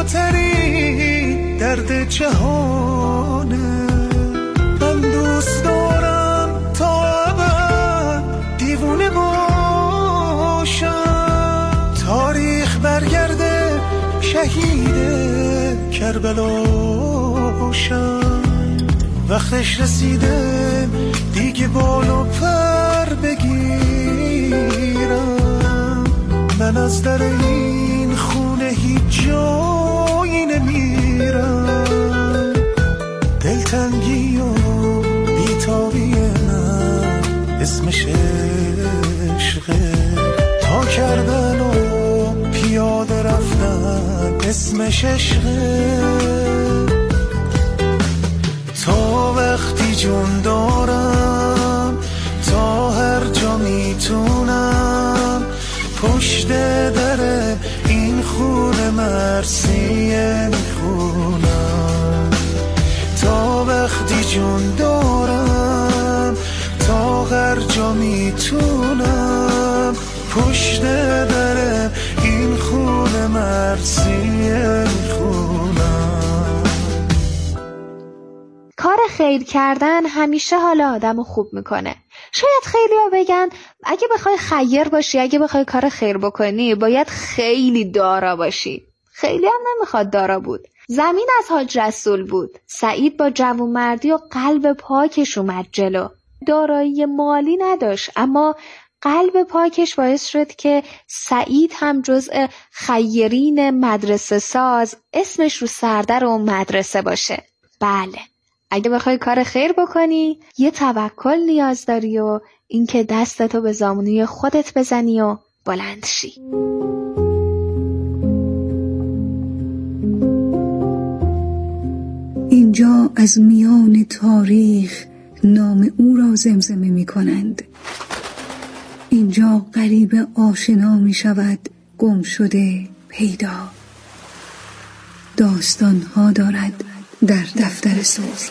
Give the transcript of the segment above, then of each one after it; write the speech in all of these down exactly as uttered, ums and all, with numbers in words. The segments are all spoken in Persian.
زیباترین درد جهانه. من دوست دارم تا ابد دیوونه باشم، تاریخ برگرده شهید کربلا شم. وقتش رسیده دیگه بالو پر بگیرم. من از در این خونه هیچ جایی نمیرم. دلتنگی و بیتابی من اسمش عشقه. تا کربلا پیاده رفتن اسمش عشقه. تا وقتی جون دارم تا هر جا میتونم پشت در این خونه مرثیه میخونم. تا وقتی جون دارم تا هر جا میتونم پشت در این خونه مرثیه میخونم. کار خیر کردن همیشه حال آدمو خوب میکنه. شاید خیلی‌ها بگن اگه بخوای خیر باشی، اگه بخوای کار خیر بکنی، باید خیلی دارا باشی. خیلی هم نمیخواد دارا بود. زمین از حاج رسول بود. سعید با جوانمردی و قلب پاکش اومد جلو. دارایی مالی نداشت، اما قلب پاکش باعث شد که سعید هم جزء خیرین مدرسه ساز اسمش رو سردر اون مدرسه باشه. بله، اگه بخوای کار خیر بکنی یه توکل نیاز داری و اینکه دستتو به زانوی خودت بزنی و بلند شی. اینجا از میان تاریخ نام او را زمزمه می کنند. اینجا غریب آشنا می شود، گم شده پیدا. داستان ها دارد در دفتر سرخ.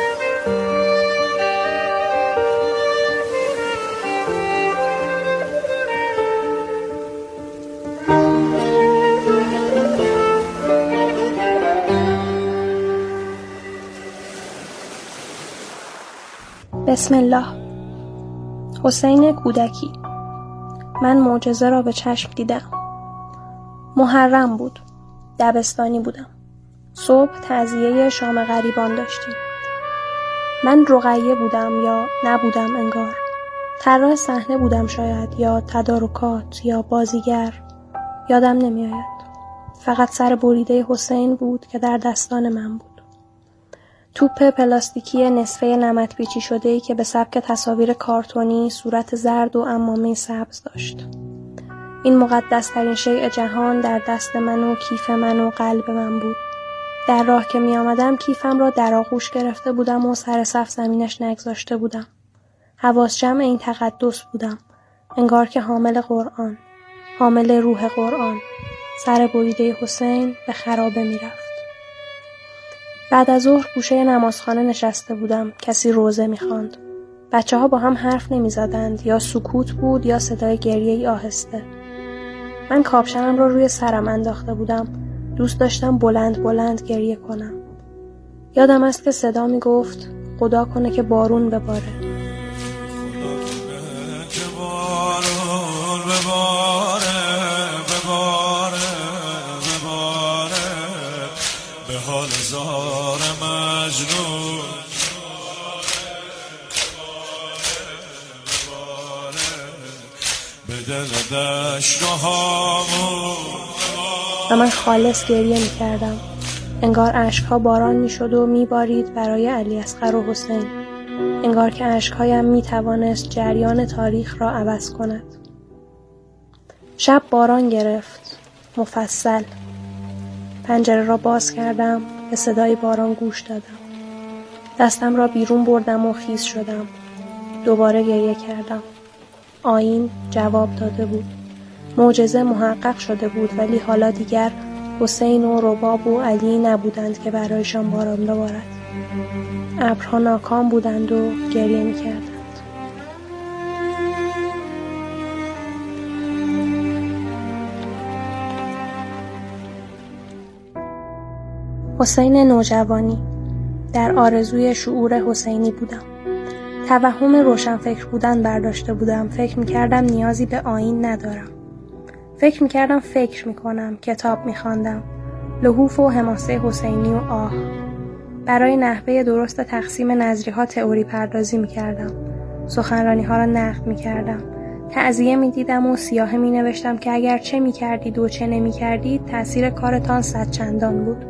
بسم الله. حسین کودکی. من معجزه را به چشم دیدم. محرم بود. دبستانی بودم. صبح تعزیه شام غریبان داشتیم. من رقیه بودم یا نبودم انگار. طراح صحنه بودم شاید، یا تدارکات، یا بازیگر. یادم نمیآید. فقط سر بریده حسین بود که در دستان من بود. توپ پلاستیکی نصفه نمد پیچی شده‌ای که به سبک تصاویر کارتونی صورت زرد و عمامه سبز داشت. این مقدس‌ترین شیء جهان در دست من و کیف من و قلب من بود. در راه که می آمدم کیفم را در آغوش گرفته بودم و سر صف زمینش نگذاشته بودم. حواس جمع این تقدس بودم. انگار که حامل قرآن، حامل روح قرآن. سر بریده حسین به خرابه می رفت. بعد از ظهر گوشه نمازخانه نشسته بودم. کسی روزه می خواند. بچه ها با هم حرف نمی زدند. یا سکوت بود یا صدای گریه ای آهسته. من کاپشنم را روی سرم انداخته بودم. دوست داشتم بلند بلند گریه کنم. یادم است که صدا می گفت خدا کنه که بارون بباره. به حال زار مجنون به دل دشت و هامون. و من خالص گریه می کردم. انگار اشکها باران می شد و می بارید برای علی اصغر و حسین. انگار که اشکهایم می توانست جریان تاریخ را عوض کند. شب باران گرفت. مفصل. پنجره را باز کردم. به صدای باران گوش دادم. دستم را بیرون بردم و خیس شدم. دوباره گریه کردم. آیین جواب داده بود. معجزه محقق شده بود، ولی حالا دیگر حسین و رباب و علی نبودند که برایشان باران ببارد. ابرها ناکام بودند و گریه می‌کردند. حسین نوجوانی. در آرزوی شعور حسینی بودم. توهم روشنفکر بودن برداشته بودم. فکر می‌کردم نیازی به آیین ندارم. فکر می‌کردم فکر می‌کنم، کتاب می‌خواندم. لحوف و حماسه حسینی و آه. برای نحوه درست تقسیم نظریه‌ها تئوری پردازی می‌کردم. سخنرانی‌ها را نقد می‌کردم. تعزیه می‌دیدم و سیاهه می‌نوشتم که اگر چه می‌کردید و چه نمی‌کردید تأثیر کارتان صد چندان بود.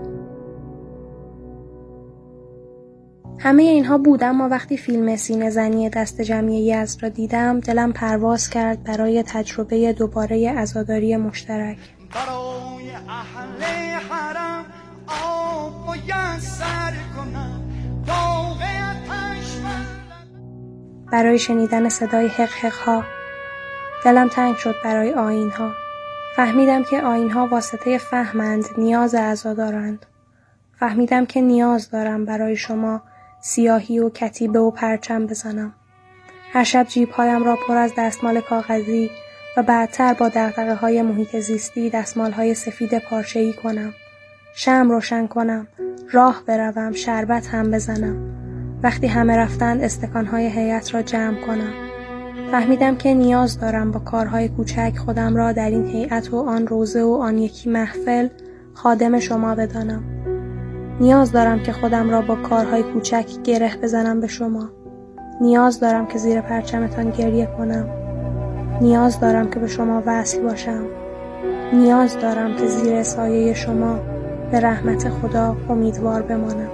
همه اینها بود، اما وقتی فیلم سینه زنی دست جمعی یزد را دیدم دلم پرواز کرد برای تجربه دوباره عزاداری مشترک. برای اهل حرم آب میسر کنم، داغ آتش برای شنیدن صدای حق حق ها. دلم تنگ شد برای آیین ها. فهمیدم که آیین ها واسطه فهمند، نیاز عزادارند. فهمیدم که نیاز دارم برای شما سیاهی و کتیبه و پرچم بزنم. هر شب جیب‌هایم را پر از دستمال کاغذی و بعدتر با دغدغه‌های محیط زیستی دستمال‌های سفید پارچه‌ای کنم. شمع روشن کنم، راه بروم، شربت هم بزنم. وقتی همه رفتند استکان‌های هیئت را جمع کنم. فهمیدم که نیاز دارم با کارهای کوچک خودم را در این هیئت و آن روزه و آن یکی محفل خادم شما بدانم. نیاز دارم که خودم را با کارهای کوچک گره بزنم به شما. نیاز دارم که زیر پرچمتان گریه کنم. نیاز دارم که به شما وصل باشم. نیاز دارم که زیر سایه شما به رحمت خدا امیدوار بمانم.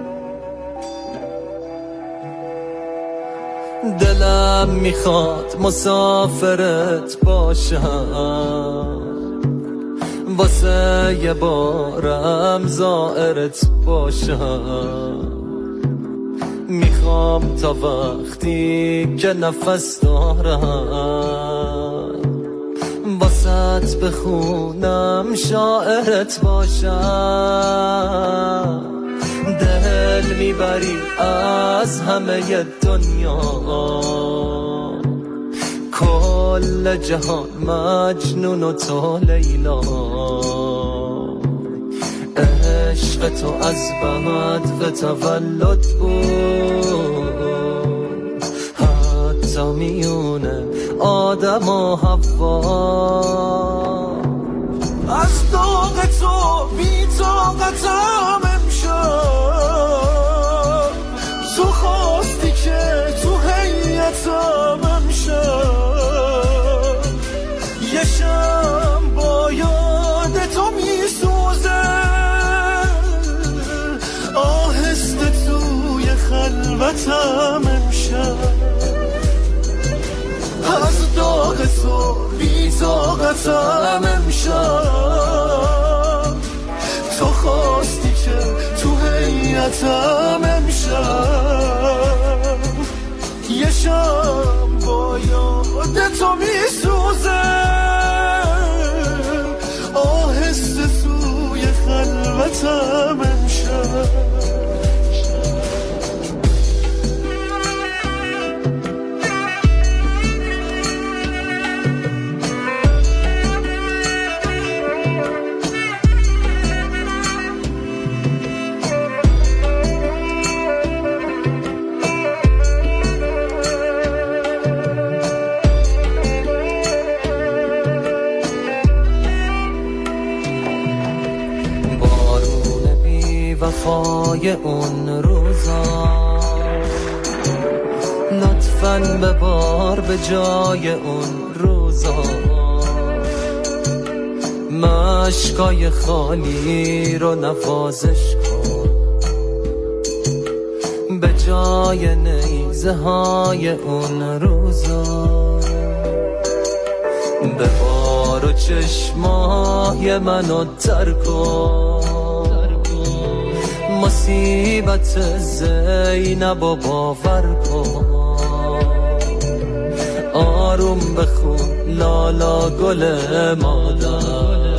دلم میخواد مسافرت باشم، واسه یه بارم زائرت باشم. میخوام تا وقتی که نفس دارم واسط بخونم شاعرت باشم. دل میبری از همه دنیا، کل جهان مجنون و تو لیلا. عشق تو از بعد و تولد بود، حتی میونه آدم و حوا. از داغ تو بی طاقتم امشب، تو خواستی که تو هیئتم امشب. یه شب با یاد تو میسوزه، آهسته توی خلوتم امشب. از داغ تو بی طاقتم امشب، تو خواستی که تو هیئتم امشب. یه شب با یاد تو میسوزه، آهسته توی خلوتم امشب. وفای اون روزا لطفاً ببار به جای اون روزا. مشکای خالی رو نوازش کن، به جای نیزه های اون روزا. ببار و چشمای منو تر کن، مصیبت زینب و باور کن. آروم بخون لالا گل مادر،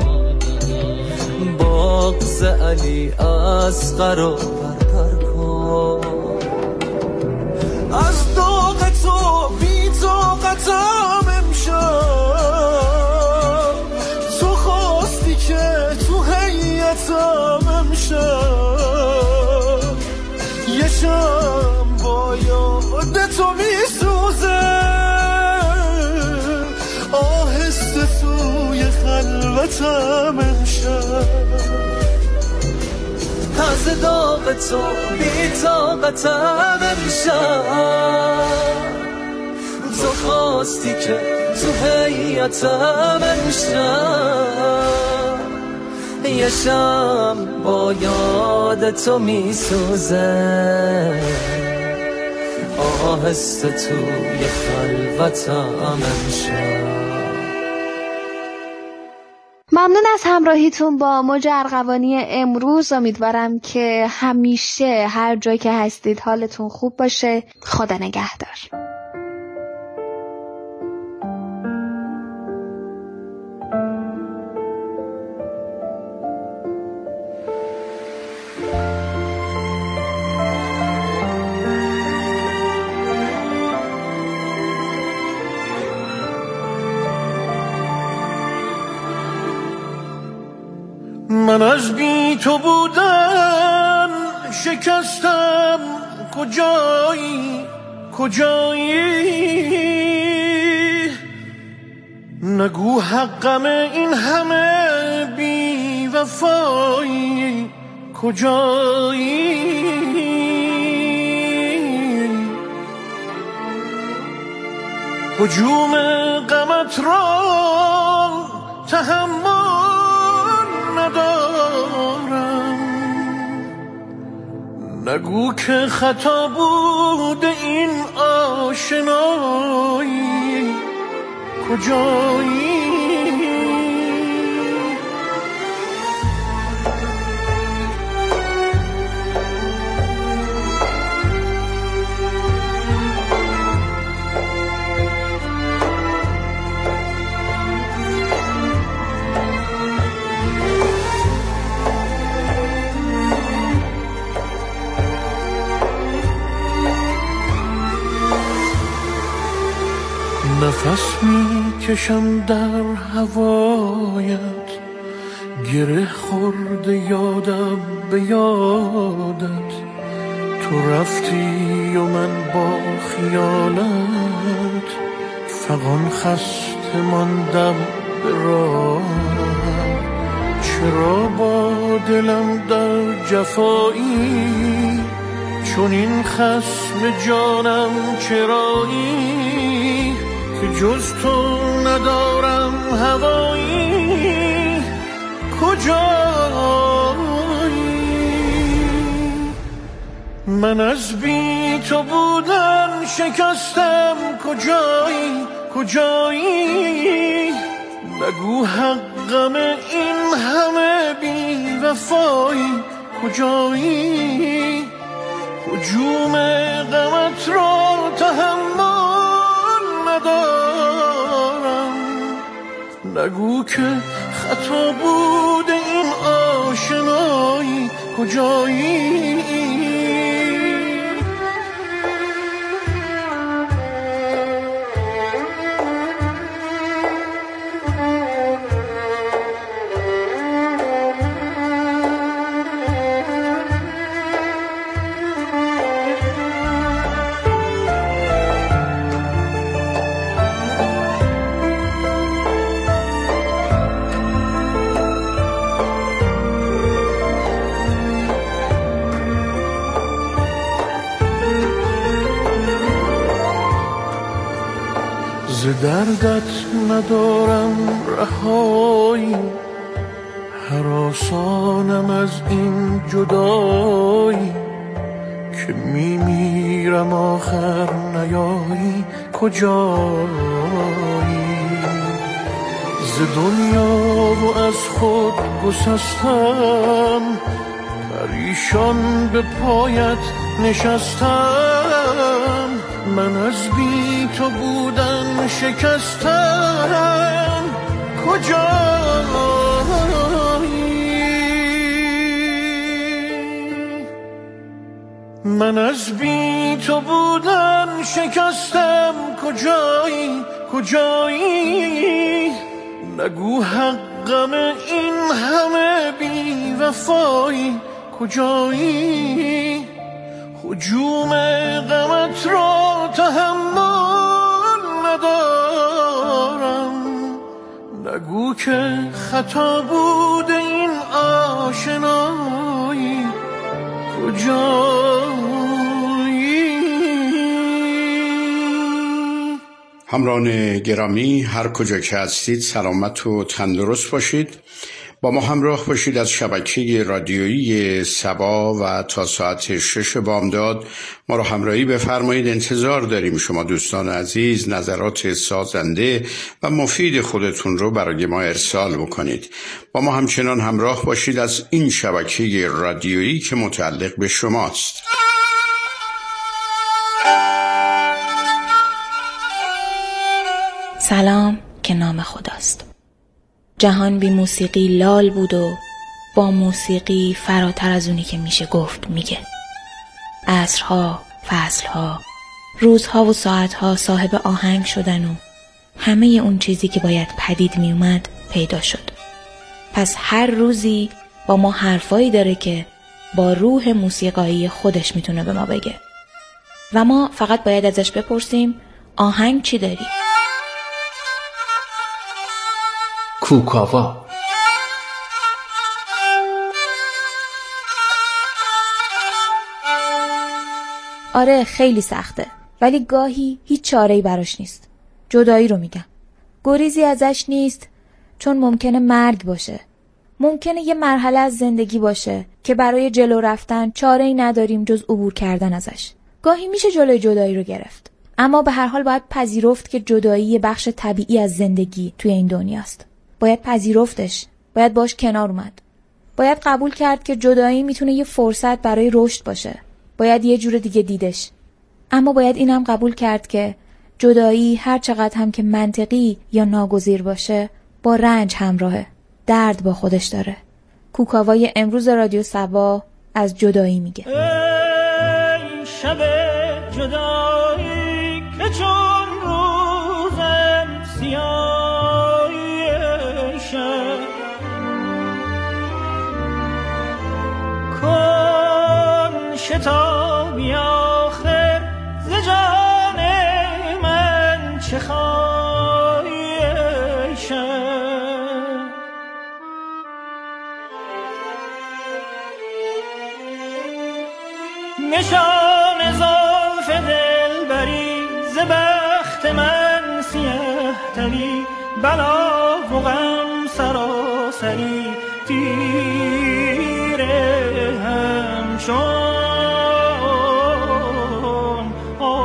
بغض علی اصغر رو پرپر کن. از داغ تو بی طاقتم امشب، تو خواستی که تو هیئتم امشب. آهسته توی خلوتم امشب، از داغ تو بی طاقتم امشب، تو خواستی که تو حیاتم امشب، یه شم با یاد تو می سوزه، آهسته توی خلوتم امشب. ممنون از همراهیتون با موج ارغوانی امروز. امیدوارم که همیشه هر جا که هستید حالتون خوب باشه. خدا نگهدار. من از بی تو بودن شکستم، کجایی کجایی، نگو حقم این همه بی وفایی، کجایی، هجوم غمت را تحمل ندارم، نگو که خطا بوده این آشنایی، کجایی، نفس می کشم در هوایت، گره خورده یادم به یادت، تو رفتی و من با خیالت، فغان خسته ماندم به راهم، چرا با دلم در جفایی، چون این خصم جانم چرایی، که جز تو ندارم هوایی، کجایی، من از بی تو بودن شکستم، کجایی کجایی، نگو حقم این همه بی وفایی، کجایی، هجوم غمت را تحمل ندارم، نگو که خطا بوده این آشنایی، کجایی، ز دردت ندارم رهایی، هراسانم از این جدایی، که میمیرم آخر نیایی، کجایی، ز دنیا و از خود گسستم، پریشان به پایت نشستم، من از بی تو بودن شکستم، کجایی، من از بی تو بودن شکستم، کجایی کجایی، نگو حقم این همه بی وفایی، کجایی، هجوم غمت را تحمل ندارم، نگو که خطا بوده این آشنایی، کجایی؟ همراهان گرامی، هر کجا که هستید سلامت و تندرست باشید. با ما همراه باشید از شبکه رادیویی سبا و تا ساعت شش بامداد ما رو همراهی بفرمایید. انتظار داریم شما دوستان عزیز نظرات سازنده و مفید خودتون رو برای ما ارسال بکنید. با ما همچنان همراه باشید از این شبکه رادیویی که متعلق به شماست. سلام که نام خداست. جهان بی موسیقی لال بود و با موسیقی فراتر از اونی که میشه گفت میگه. عصرها، فصلها، روزها و ساعتها صاحب آهنگ شدن و همه اون چیزی که باید پدید میومد پیدا شد. پس هر روزی با ما حرفایی داره که با روح موسیقایی خودش میتونه به ما بگه و ما فقط باید ازش بپرسیم آهنگ چی داری؟ کوکاوا. آره خیلی سخته، ولی گاهی هیچ چاره‌ای براش نیست. جدایی رو میگم. گریزی ازش نیست، چون ممکنه مرگ باشه. ممکنه یه مرحله از زندگی باشه که برای جلو رفتن چاره‌ای نداریم جز عبور کردن ازش. گاهی میشه جلوی جدایی رو گرفت، اما به هر حال باید پذیرفت که جدایی یه بخش طبیعی از زندگی توی این دنیاست. باید پذیرفتش، باید باش کنار اومد. باید قبول کرد که جدایی میتونه یه فرصت برای رشد باشه. باید یه جور دیگه دیدش. اما باید اینم قبول کرد که جدایی هر چقدر هم که منطقی یا ناگزیر باشه، با رنج همراهه. درد با خودش داره. کوکاوای امروز رادیو سبا از جدایی میگه. ای شب جدایی که چون روزم سیاهی شب، کن شتابی آخر ز جان من چه خواهی شب. نشان زلف دلبری ز بخت من سیه تری، بلا و غم سراسری تیره همچون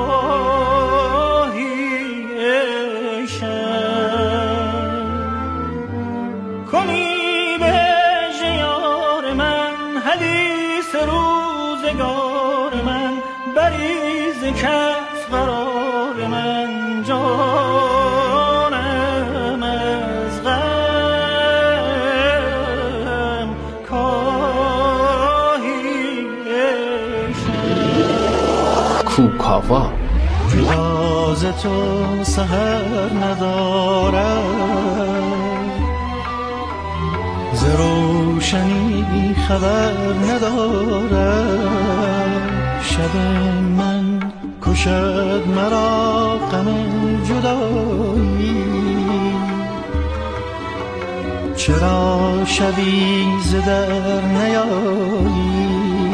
آهی شب. کنی به یار من حدیث روزگار من، بریز کف قرار من، جانم از غم کاهی شب. کوکاوا. جز تو سحر ندارم، ز روشنی خبر ندارم. شب من کشد مرا غم جدایی، چرا شبی ز در نیایی؟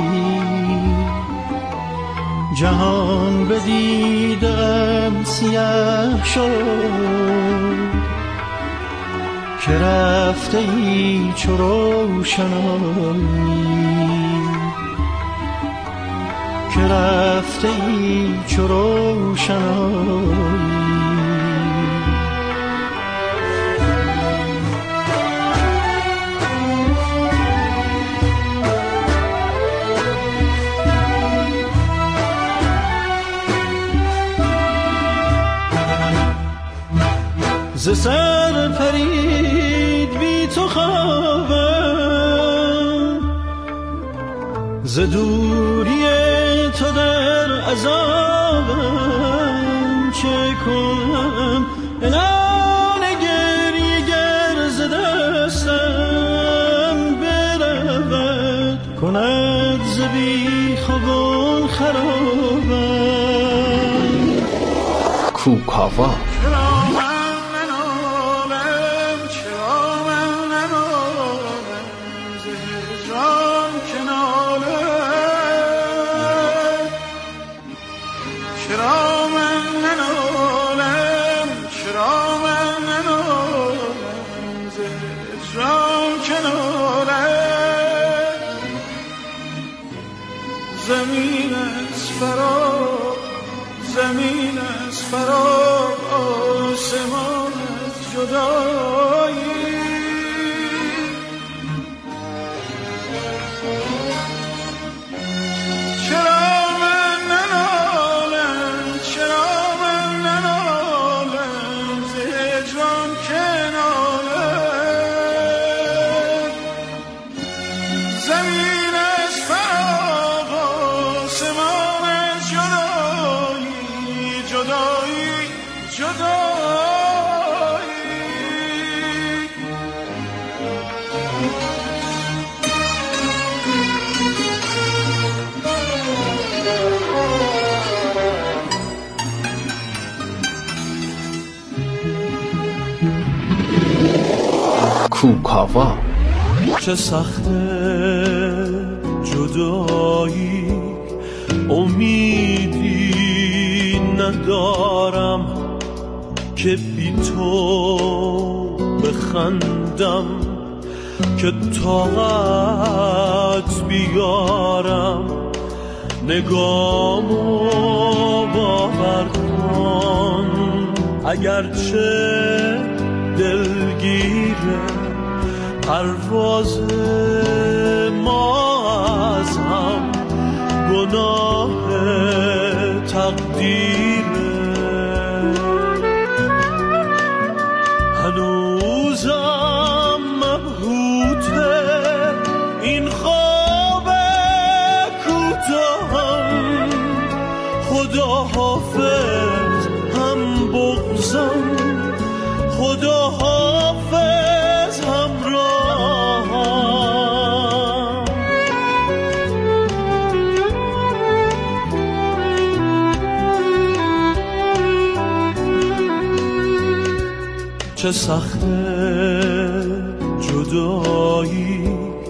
جهان بدیدم سیاه شد، که رفته ای چو روشنایی، که رفته ای چو روشنایی. ز سر پرید بی تو خوابم، ز دوری تو در عذابم. چه کنم الان گریه گر ز دستم برود، کند ز بی خوابان خرابم. کوکاوا. من عالم چه زمین از فراق، زمین از فراق، آسمان از جدایی. چرا من ننالم، چرا من ننالم، ز هجران که نالم. زمین از فراق، آسمان از جدایی، جدایی، جدایی. کوکاوا. چه سخته جدایی، امیدی ندارم که بی تو بخندم، که طاقت بیارم. نگامو باور کن، اگرچه دلگیره پرواز ما از هم، گناه تقدیره. هنوزم مبهوته این خواب کوتاهم، خدا حافظ هم بغضم، خدا حافظ همراهم. چه سخته جدایی،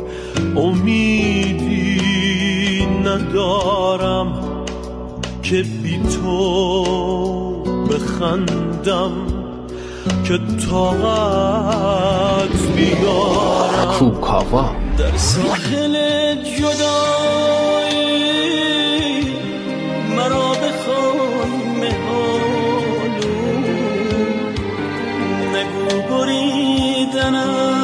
امیدی ندارم که بی تو بخندم، که طاقت بیارم. کوکاوا. در ساحل جدایی مرا بخوای مهالو، نگو بریدن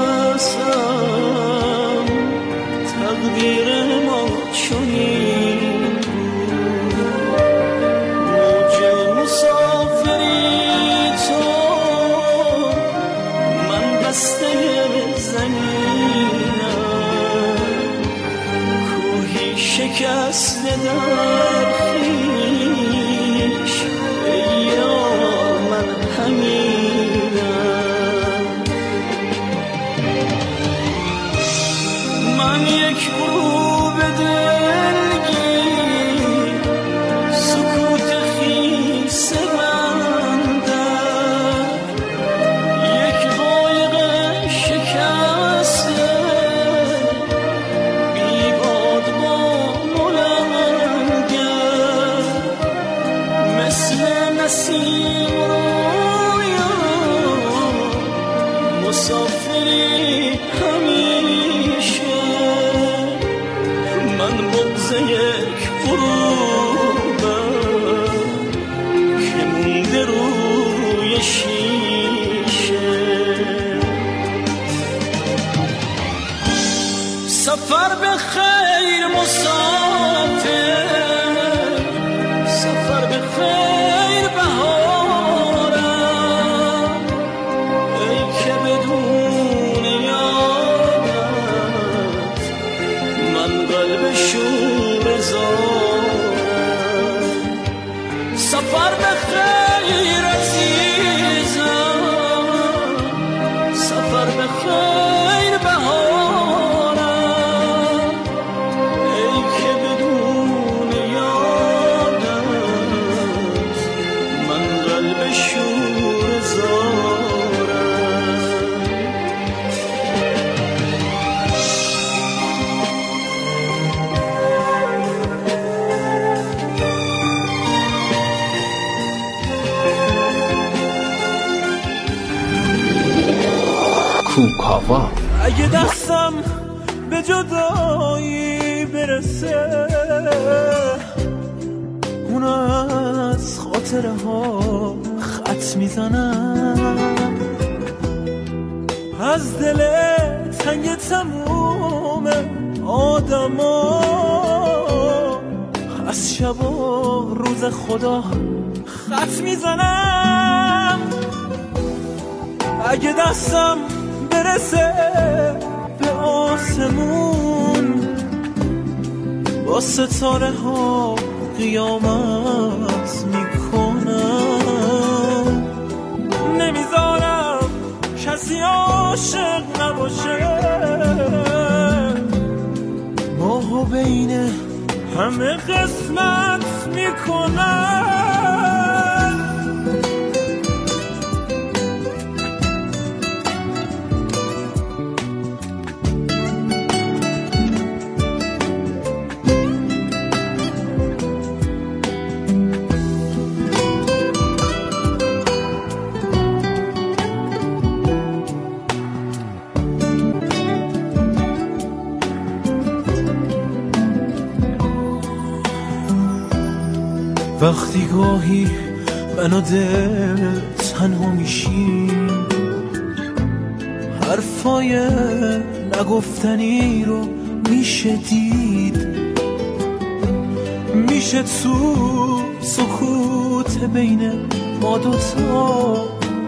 ازم، تقدیر ما چنین بود. موج مسافری تو، من بسته زمینم، کوهی شکسته در خویش، یا من همینم. من یک غروب دلگیر، سکوت خیسه بندم، یک قایق شکسته بیباد با ملنگر، مثل نسیم رویا مسافری همیشه. من بغض یک غروبم که مونده روی شیشه. سفر به خیر مسافر، سفر به خیر بهارم، ای که بدون یادت من قلب شور زارم. سفر به خیر عزیزم، سفر به خیر بهارم، ای که بدون یادت من قلب شور زارم. کوکاوا. اگه دستم به جدایی برسه، اون از خاطره ها خط میزنم، از دل تنگ تموم آدم ها، از شب و روز خدا خط میزنم. اگه دستم برسه به آسمون، با ستاره ها قیامت میکنم، نمیذارم کسی عاشق نباشه، ماهو بین همه قسمت میکنم. وقتی گاهی من و دل تنها میشیم، حرفای نگفتنی رو میشه دید، میشه تو سکوت بین ما دوتا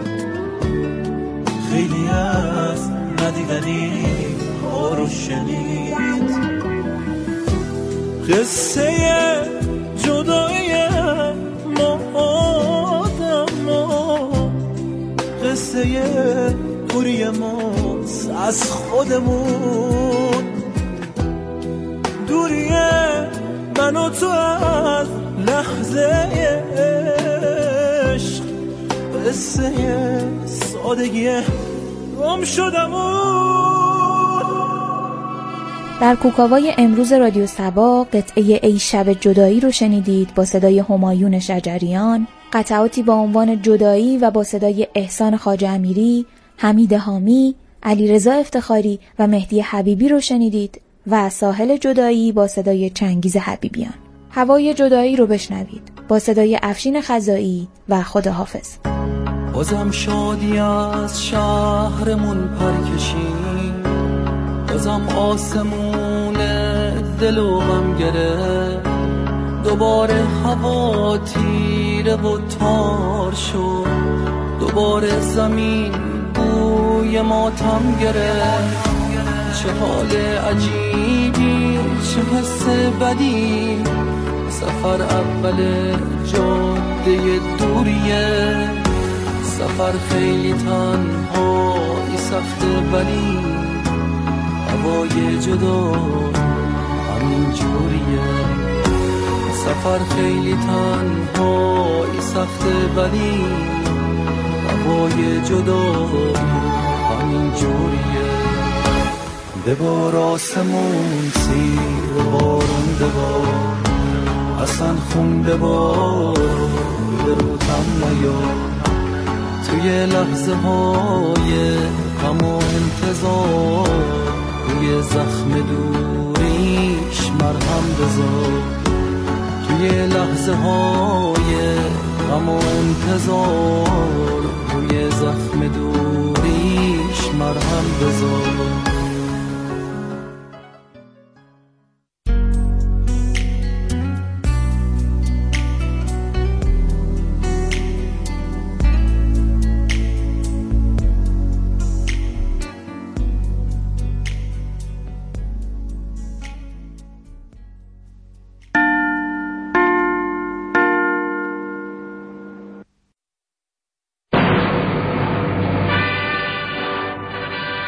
خیلی از ندیدنی ها رو شنید. قصه جدایی ما آدم ها، قصه دوری ماست از خودمون، دوری من و تو از لحظه عشق، قصه سادگی گم شدمون. در کوکاوای امروز رادیو صبا قطعه ای شب جدایی رو شنیدید با صدای همایون شجریان، قطعاتی با عنوان جدایی و با صدای احسان خواجه امیری، حمید حامی، علیرضا افتخاری و مهدی حبیبی رو شنیدید و ساحل جدایی با صدای چنگیز حبیبیان. هوای جدایی رو بشنوید با صدای افشین خزائی و خداحافظ. بازم شادی از شهرمون پرکشیم، بازم آسمون دل و غم گرفت، دوباره هوا تیره و تار شد، دوباره زمین بوی ماتم گرفت. چه حال عجیبی، چه حس بدی، سفر اول جاده دوریه، سفر خیلی تنهایی سخته ولی هوای جدا همین جوریه. سفر خیلی تنهایی سخته ولی هوای جدا همین جوریه. ببار آسمون سیر بارون ببار، اصلا خون ببار به روتم نیار، توی لحظه های غم و انتظار روی زخم دوریش مرهم بذار، توی لحظه های غم و انتظار روی زخم دوریش مرهم بذار.